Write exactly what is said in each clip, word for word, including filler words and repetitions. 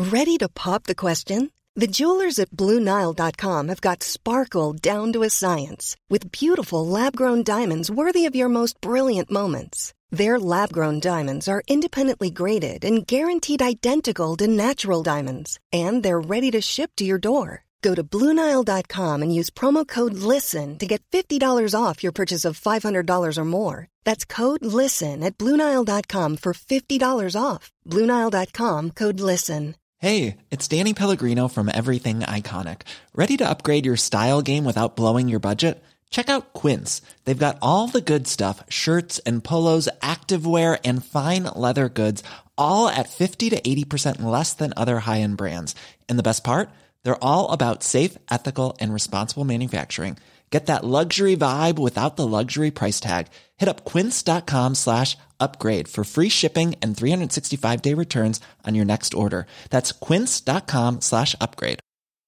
Ready to pop the question? The jewelers at Blue Nile dot com have got sparkle down to a science with beautiful lab-grown diamonds worthy of your most brilliant moments. Their lab-grown diamonds are independently graded and guaranteed identical to natural diamonds, and they're ready to ship to your door. Go to Blue Nile dot com and use promo code LISTEN to get fifty dollars off your purchase of five hundred dollars or more. That's code LISTEN at Blue Nile dot com for fifty dollars off. Blue Nile dot com, code LISTEN. Hey, it's Danny Pellegrino from Everything Iconic. Ready to upgrade your style game without blowing your budget? Check out Quince. They've got all the good stuff, shirts and polos, activewear, and fine leather goods, all at fifty to eighty percent less than other high-end brands. And the best part? They're all about safe, ethical, and responsible manufacturing. Get that luxury vibe without the luxury price tag. Hit up quince.com slash upgrade for free shipping and three sixty-five day returns on your next order. That's quince.com slash upgrade.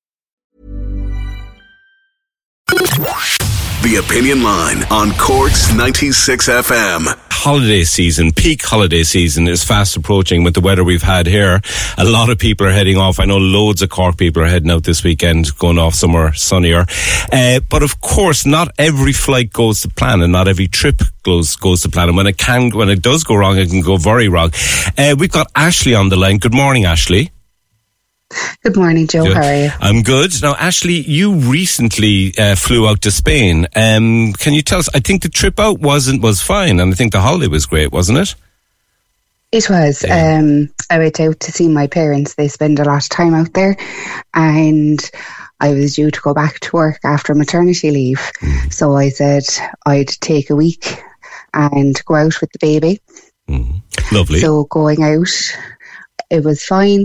The Opinion Line on Cork's ninety-six F M. Holiday season, peak holiday season is fast approaching with the weather we've had here. A lot of people are heading off. I know loads of Cork people are heading out this weekend, going off somewhere sunnier. Uh, but of course, not every flight goes to plan and not every trip goes goes to plan. And when it can, when it does go wrong, it can go very wrong. Uh, we've got Ashley on the line. Good morning, Ashley. Good morning, Joe. Good. How are you? I'm good. Now, Ashley, you recently uh, flew out to Spain. Um, can you tell us? I think the trip out wasn't was fine, and I think the holiday was great, wasn't it? It was. Yeah. Um, I went out to see my parents. They spend a lot of time out there, and I was due to go back to work after maternity leave. Mm. So I said I'd take a week and go out with the baby. Mm. Lovely. So going out, it was fine.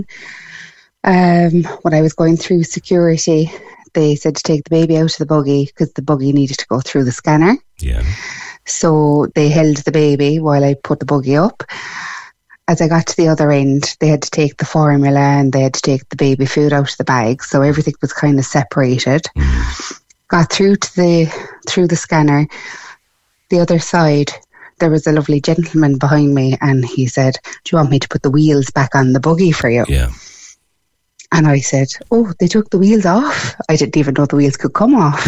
Um, when I was going through security, they said to take the baby out of the buggy because the buggy needed to go through the scanner. Yeah. So they held the baby while I put the buggy up. As I got to the other end, they had to take the formula and they had to take the baby food out of the bag. So everything was kind of separated. Mm. Got through to the through the scanner. The other side, there was a lovely gentleman behind me, and he said, "Do you want me to put the wheels back on the buggy for you?" Yeah. And I said, "Oh, they took the wheels off." I didn't even know the wheels could come off.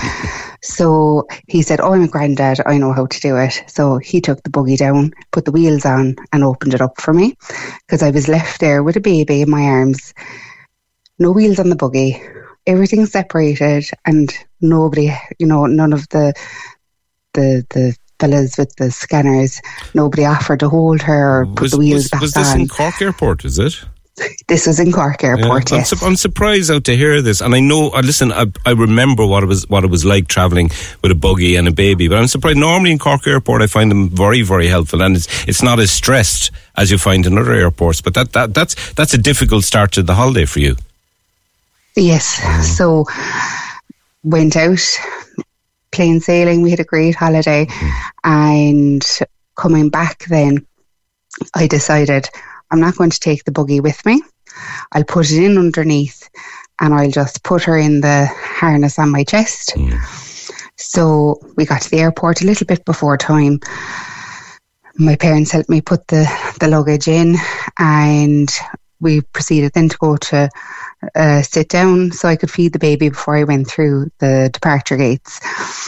So he said, "Oh, I'm a granddad. I know how to do it." So he took the buggy down, put the wheels on and opened it up for me because I was left there with a baby in my arms. No wheels on the buggy. Everything separated and nobody, you know, none of the the the fellas with the scanners, nobody offered to hold her or put was, the wheels was, back on. Was this on. in Cork Airport, is it? This was in Cork Airport, yeah, yes. I'm, su- I'm surprised out to hear this. And I know, uh, listen, I, I remember what it was what it was like travelling with a buggy and a baby. But I'm surprised. Normally in Cork Airport, I find them very, very helpful. And it's it's not as stressed as you find in other airports. But that, that that's that's a difficult start to the holiday for you. Yes. Mm. So, went out, plain sailing. We had a great holiday. Mm. And coming back then, I decided I'm not going to take the buggy with me. I'll put it in underneath and I'll just put her in the harness on my chest. Mm. So we got to the airport a little bit before time. My parents helped me put the, the luggage in and we proceeded then to go to uh, sit down so I could feed the baby before I went through the departure gates.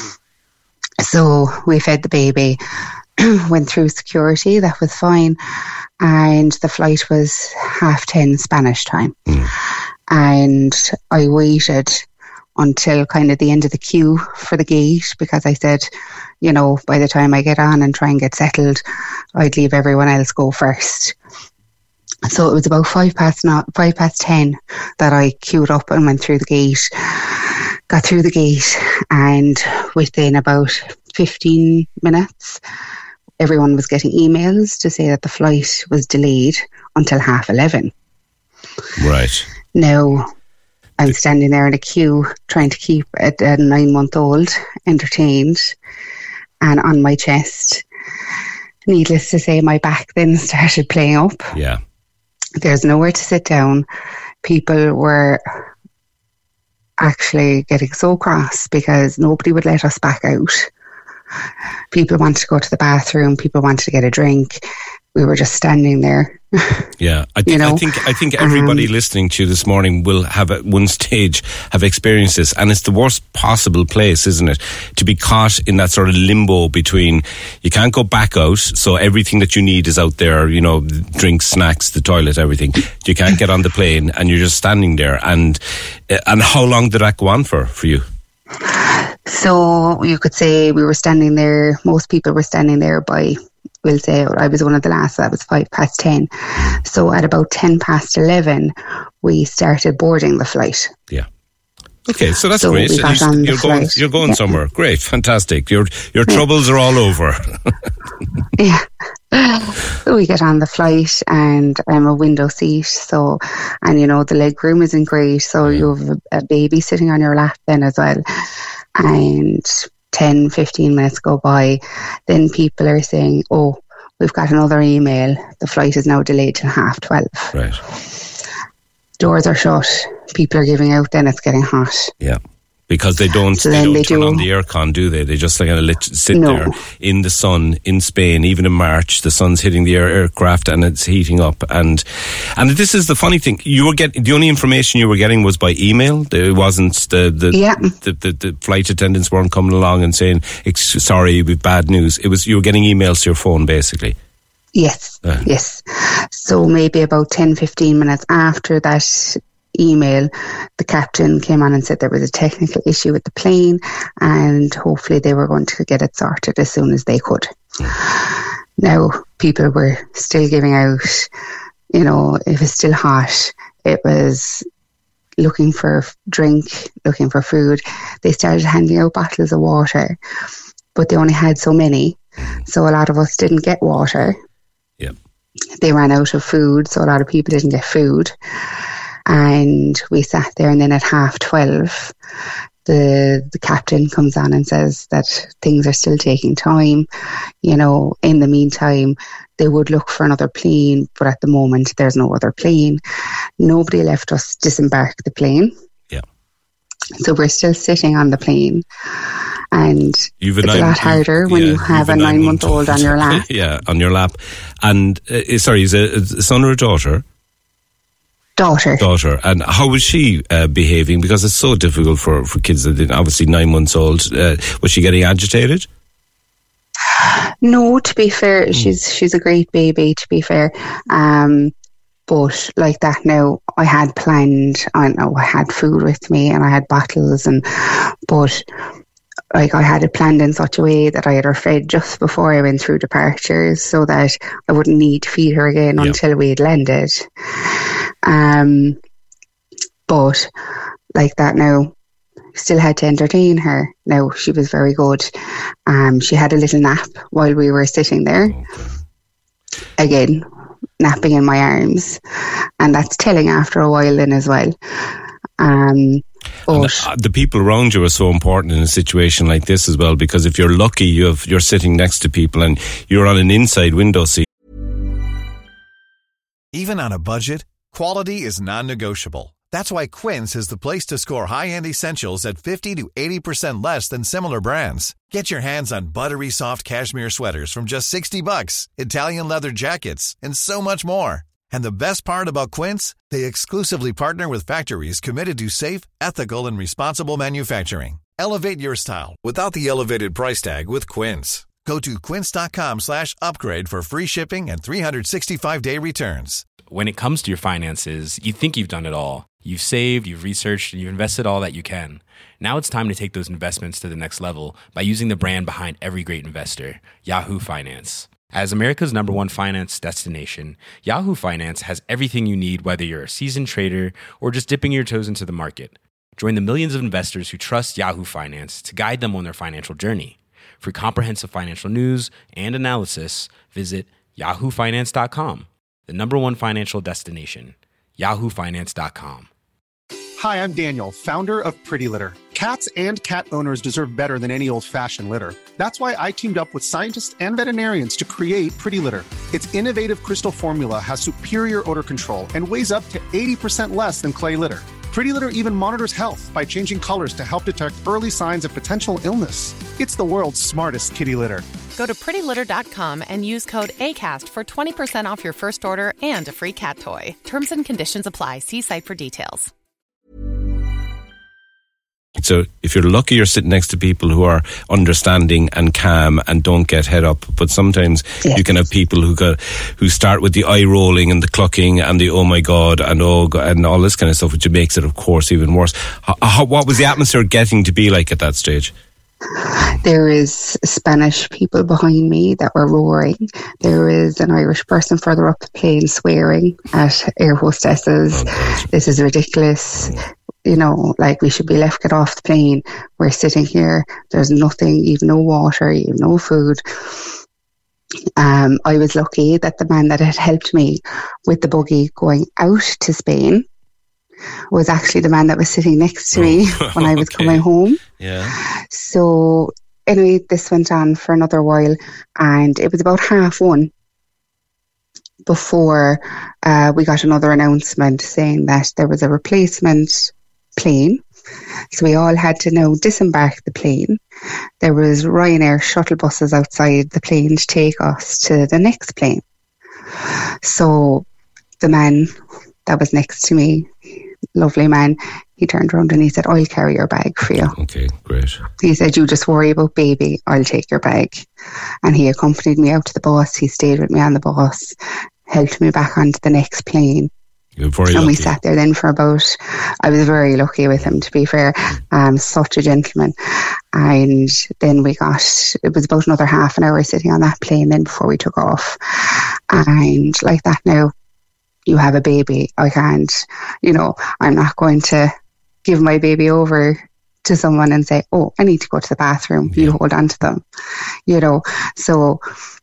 So we fed the baby, went through security, that was fine. And the flight was half ten Spanish time. Mm. And I waited until kind of the end of the queue for the gate because I said, you know, by the time I get on and try and get settled, I'd leave everyone else go first. So it was about five past not five past ten that I queued up and went through the gate, got through the gate, and within about fifteen minutes, everyone was getting emails to say that the flight was delayed until half eleven. Right. Now, I'm standing there in a queue trying to keep a, a nine-month-old entertained and on my chest. Needless to say, my back then started playing up. Yeah. There's nowhere to sit down. People were actually getting so cross because nobody would let us back out. People wanted to go to the bathroom. People wanted to get a drink. We were just standing there Yeah, I think, you know? I think I think everybody um, listening to you this morning will have at one stage have experienced this, and it's the worst possible place, isn't it? To be caught in that sort of limbo between you can't go back out, so everything that you need is out there, you know, drinks, snacks, the toilet, everything. You can't get on the plane, and you're just standing there. And and how long did that go on for for you? So you could say we were standing there. Most people were standing there by. We'll say I was one of the last, so that was five past ten. So at about ten past eleven, we started boarding the flight. Yeah. Okay, so that's so great. We got on you're, the going, flight. you're going yeah. somewhere. Great, fantastic. Your your yeah. troubles are all over. Yeah. So we get on the flight, and I'm a window seat. So, and you know, the leg room isn't great. So you have a, a baby sitting on your lap then as well. And ten, fifteen minutes go by, then people are saying, oh, we've got another email. The flight is now delayed till half twelve. Right. Doors are shut. People are giving out, then it's getting hot. Yeah. Because they don't, so they don't they turn do, on the aircon, do they? They just like kind of sit no. there in the sun in Spain, even in March. The sun's hitting the air, aircraft and it's heating up. And and this is the funny thing. You were getting the only information you were getting was by email. It wasn't the the, yeah. the, the, the flight attendants weren't coming along and saying, "Sorry, we've bad news." It was you were getting emails to your phone, basically. Yes, uh. yes. So maybe about ten, fifteen minutes after that email, the captain came on and said there was a technical issue with the plane, and hopefully they were going to get it sorted as soon as they could. Now, people were still giving out, you know, it was still hot. It was looking for drink, looking for food. They started handing out bottles of water, but they only had so many. So a lot of us didn't get water. Yeah. They ran out of food, so a lot of people didn't get food. And we sat there, and then at half twelve, the the captain comes on and says that things are still taking time. You know, in the meantime, they would look for another plane, but at the moment, there's no other plane. Nobody left us disembark the plane. Yeah. So we're still sitting on the plane. And You've a it's nine, a lot harder when yeah, you have a nine-month-old on your lap. Yeah, on your lap. And, uh, sorry, is it a son or a daughter? Daughter. Daughter. And how was she uh, behaving? Because it's so difficult for, for kids that are obviously nine months old. Uh, was she getting agitated? No, to be fair, mm. she's she's a great baby, to be fair. Um, but like that now, I had planned, I know I had food with me and I had bottles, and but like I had it planned in such a way that I had her fed just before I went through departures, so that I wouldn't need to feed her again yep. until we had landed. Um, but like that now, still had to entertain her. Now, she was very good. Um, she had a little nap while we were sitting there. Okay. Again, napping in my arms. And that's telling after a while then as well. Um, but the, the people around you are so important in a situation like this as well, because if you're lucky, you have, you're sitting next to people and you're on an inside window seat. Even on a budget, quality is non-negotiable. That's why Quince is the place to score high-end essentials at fifty to eighty percent less than similar brands. Get your hands on buttery soft cashmere sweaters from just sixty bucks, Italian leather jackets, and so much more. And the best part about Quince, they exclusively partner with factories committed to safe, ethical, and responsible manufacturing. Elevate your style without the elevated price tag with Quince. Go to quince.com slash upgrade for free shipping and three sixty-five day returns. When it comes to your finances, you think you've done it all. You've saved, you've researched, and you've invested all that you can. Now it's time to take those investments to the next level by using the brand behind every great investor, Yahoo Finance. As America's number one finance destination, Yahoo Finance has everything you need, whether you're a seasoned trader or just dipping your toes into the market. Join the millions of investors who trust Yahoo Finance to guide them on their financial journey. For comprehensive financial news and analysis, visit yahoo finance dot com, the number one financial destination, yahoo finance dot com. Hi, I'm Daniel, founder of Pretty Litter. Cats and cat owners deserve better than any old-fashioned litter. That's why I teamed up with scientists and veterinarians to create Pretty Litter. Its innovative crystal formula has superior odor control and weighs up to eighty percent less than clay litter. Pretty Litter even monitors health by changing colors to help detect early signs of potential illness. It's the world's smartest kitty litter. Go to pretty litter dot com and use code ACAST for twenty percent off your first order and a free cat toy. Terms and conditions apply. See site for details. So if you're lucky, you're sitting next to people who are understanding and calm and don't get head up. But sometimes yes. you can have people who got, who start with the eye rolling and the clucking and the oh my God and oh God, and all this kind of stuff, which makes it, of course, even worse. How, how, what was the atmosphere getting to be like at that stage? There is Spanish people behind me that were roaring. There is an Irish person further up the plane swearing at air hostesses. Oh, this is ridiculous. Oh. You know, like, we should be left get off the plane. We're sitting here. There's nothing, even no water, even no food. Um, I was lucky that the man that had helped me with the buggy going out to Spain was actually the man that was sitting next to me oh, when I was okay. coming home. Yeah. So anyway, this went on for another while, and it was about half one before uh, we got another announcement saying that there was a replacement plane. So we all had to now disembark the plane. There was Ryanair shuttle buses outside the plane to take us to the next plane. So the man that was next to me, lovely man, he turned around and he said, I'll carry your bag for you. Okay, great. He said, you just worry about baby, I'll take your bag. And he accompanied me out to the bus. He stayed with me on the bus, helped me back onto the next plane. You're very and lucky. We sat there then for about, I was very lucky with him, to be fair. Um, such a gentleman. And then we got, it was about another half an hour sitting on that plane then before we took off. And like that now, you have a baby. I can't, you know, I'm not going to give my baby over to someone and say, oh, I need to go to the bathroom. Yeah. You hold on to them, you know. So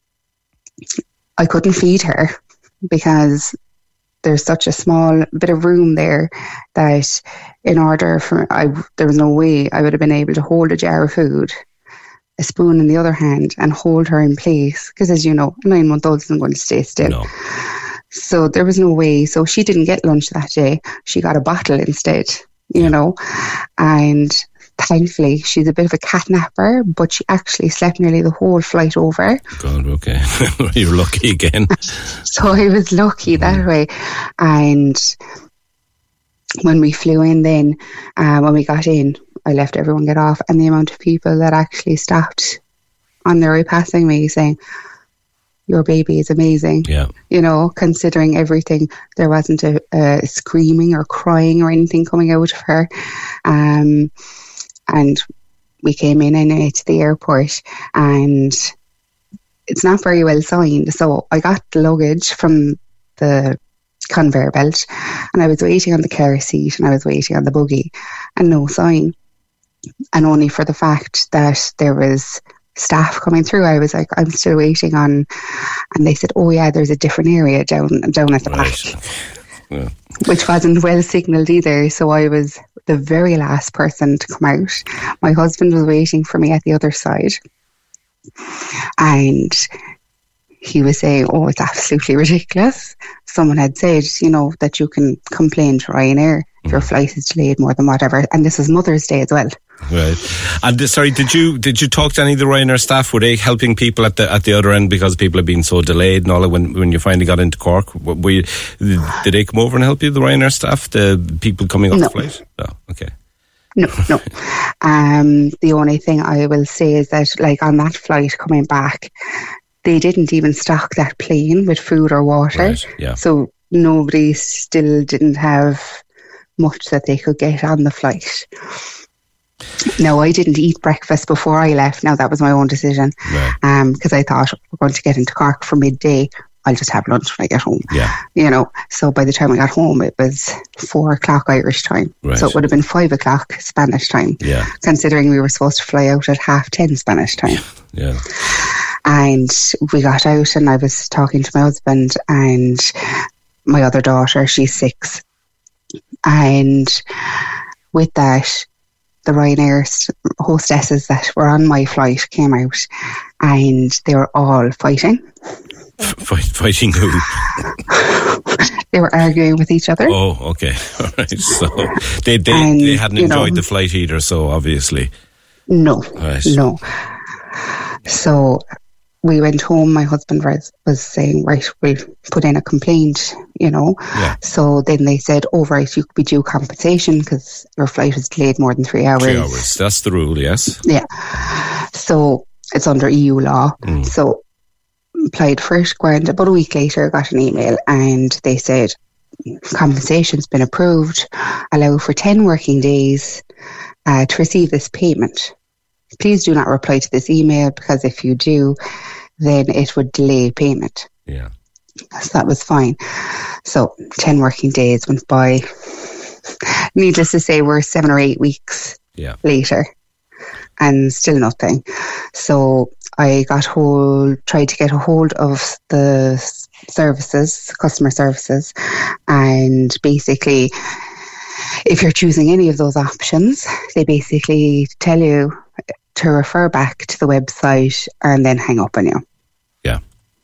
I couldn't feed her because there's such a small bit of room there that in order for, I, there was no way I would have been able to hold a jar of food, a spoon in the other hand, and hold her in place. Because as you know, a nine month old isn't going to stay still. No. So there was no way. So she didn't get lunch that day. She got a bottle instead, you know. And thankfully, she's a bit of a cat napper, but she actually slept nearly the whole flight over. God, okay. You're lucky again. So I was lucky that mm. way. And when we flew in then, uh, when we got in, I left everyone get off, and the amount of people that actually stopped on their way passing me saying, your baby is amazing. Yeah. You know, considering everything, there wasn't a, a screaming or crying or anything coming out of her. Um, and we came in anyway to the airport, and it's not very well signed. So I got the luggage from the conveyor belt, and I was waiting on the car seat, and I was waiting on the buggy, and no sign. And only for the fact that there was staff coming through, I was like, I'm still waiting on, and they said, oh yeah, there's a different area down down at the right. back, yeah. Which wasn't well signalled either. So I was the very last person to come out. My husband was waiting for me at the other side, and he was saying, oh, it's absolutely ridiculous. Someone had said, you know, that you can complain to Ryanair if your flight is delayed more than whatever. And this was Mother's Day as well. Right. And uh, sorry, did you did you talk to any of the Ryanair staff? Were they helping people at the at the other end because people have been so delayed and all that? When when you finally got into Cork, were you, did they come over and help you? The Ryanair staff, the people coming off no. the flight? No. Okay. No, no. Um, the only thing I will say is that, like, on that flight coming back, they didn't even stock that plane with food or water. Right, yeah. So nobody still didn't have much that they could get on the flight. No, I didn't eat breakfast before I left. Now, that was my own decision. Right. Um, because I thought, we're going to get into Cork for midday. I'll just have lunch when I get home. Yeah. You know, so by the time I got home, it was four o'clock Irish time. Right. So it would have been five o'clock Spanish time. Yeah. Considering we were supposed to fly out at half ten Spanish time. Yeah. And we got out, and I was talking to my husband and my other daughter, she's six. And with that, the Ryanair hostesses that were on my flight came out, and they were all fighting. Fight, fighting who? They were arguing with each other. Oh, okay. All right. So they they, And, they hadn't you enjoyed know, the flight either, so obviously. No, Right. no. So we went home. My husband was, was saying, right, we'll put in a complaint, you know. Yeah. So then they said, oh, right, you could be due compensation because your flight was delayed more than three hours. Three hours. That's the rule, yes. Yeah. So it's under E U law. Mm. So applied for it, grand. About a week later, got an email and they said, compensation's been approved. Allow for ten working days uh, to receive this payment. Please do not reply to this email because if you do, then it would delay payment. Yeah. So that was fine. So ten working days went by. Needless to say, we're seven or eight weeks Yeah. later and still nothing. So I got hold, tried to get a hold of the services, customer services, and basically, if you're choosing any of those options, they basically tell you to refer back to the website and then hang up on you. Yeah.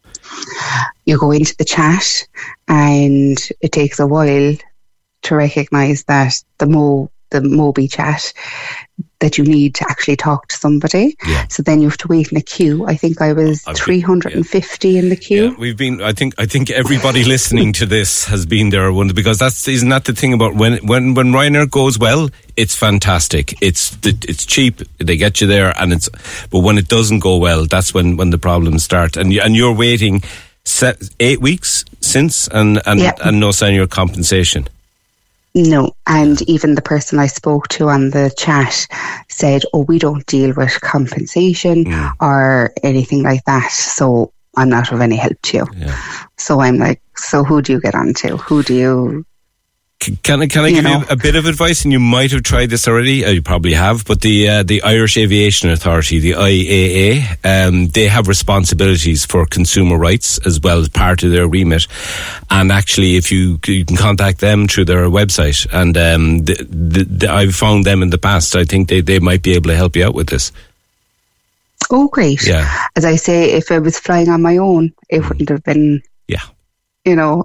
You go into the chat and it takes a while to recognise that the Mo the Moby chat that you need to actually talk to somebody. Yeah. So then you have to wait in a queue. I think I was I've been- three hundred fifty in the queue. Yeah, we've been. I think. I think everybody listening to this has been there. One because that's isn't that the thing about when when when Ryanair goes well, it's fantastic. It's it's cheap. They get you there, and it's. But when it doesn't go well, that's when, when the problems start. And you, and you're waiting set, eight weeks since, and and, Yeah. and no sign of your compensation. No, and even the person I spoke to on the chat said, oh, we don't deal with compensation Mm. or anything like that, so I'm not of any help to you. Yeah. So I'm like, so who do you get on to? Who do you... C- Can I can I You give know. you a bit of advice? And you might have tried this already. Uh, you probably have. But the uh, the Irish Aviation Authority, the I A A, um, they have responsibilities for consumer rights as well as part of their remit. And actually, if you you can contact them through their website, and um, the, the, the, I've found them in the past. I think they, they might be able to help you out with this. Oh, great. Yeah. As I say, if I was flying on my own, it wouldn't have been, Yeah. you know,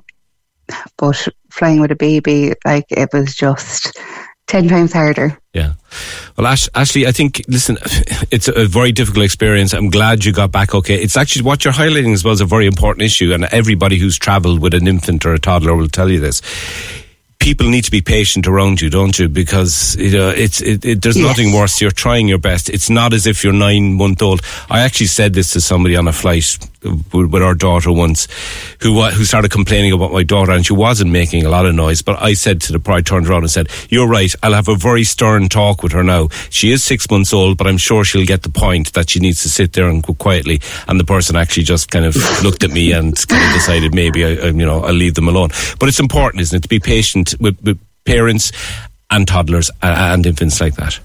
but flying with a baby, like, it was just ten times harder. Yeah. Well, Ash, Ashley, I think, listen, it's a very difficult experience. I'm glad you got back okay. It's actually what you're highlighting as well is a very important issue, and everybody who's travelled with an infant or a toddler will tell you this. People need to be patient around you, don't you? Because you know, it's it, it, there's Yes. nothing worse. You're trying your best. It's not as if you're nine month old. I actually said this to somebody on a flight with, with our daughter once, who wa- who started complaining about my daughter, and she wasn't making a lot of noise. But I said to the, I turned around and said, "You're right. I'll have a very stern talk with her now. She is six months old, but I'm sure she'll get the point that she needs to sit there and go quietly." And the person actually just kind of looked at me and kind of decided maybe I, I, you know, I'll leave them alone. But it's important, isn't it, to be patient with, with parents and toddlers and, and infants like that.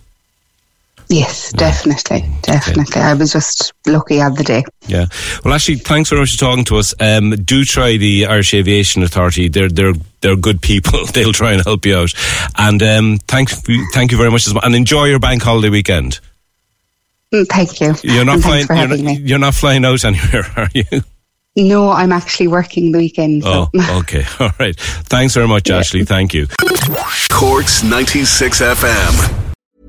Yes, definitely, definitely. I was just lucky on the day. Yeah. Well, actually, thanks very much for talking to us. Um, do try the Irish Aviation Authority. They're they're they're good people. They'll try and help you out. And um, thank you, thank you very much, and enjoy your bank holiday weekend. Mm, Thank you. You're not And flying. thanks for You're having not, me. you're not flying out anywhere, are you? No, I'm actually working the weekend. So. Oh, okay. All right. Thanks very much, Ashley. Thank you. Cork's ninety-six F M.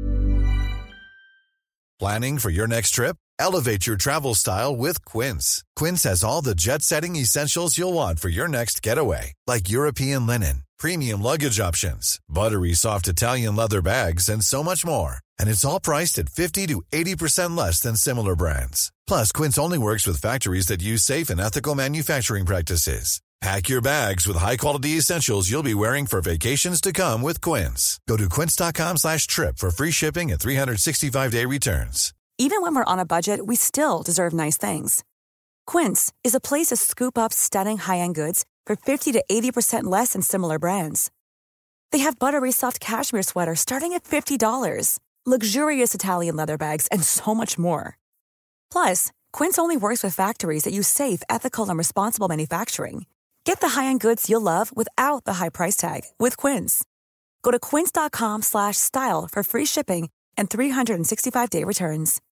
Planning for your next trip? Elevate your travel style with Quince. Quince has all the jet-setting essentials you'll want for your next getaway, like European linen, premium luggage options, buttery soft Italian leather bags, and so much more. And it's all priced at fifty to eighty percent less than similar brands. Plus, Quince only works with factories that use safe and ethical manufacturing practices. Pack your bags with high-quality essentials you'll be wearing for vacations to come with Quince. Go to quince.com slash trip for free shipping and three sixty-five day returns. Even when we're on a budget, we still deserve nice things. Quince is a place to scoop up stunning high-end goods for fifty to eighty percent less than similar brands. They have buttery soft cashmere sweaters starting at fifty dollars, luxurious Italian leather bags, and so much more. Plus, Quince only works with factories that use safe, ethical, and responsible manufacturing. Get the high-end goods you'll love without the high price tag with Quince. Go to quince.com slash style for free shipping and three sixty-five day returns.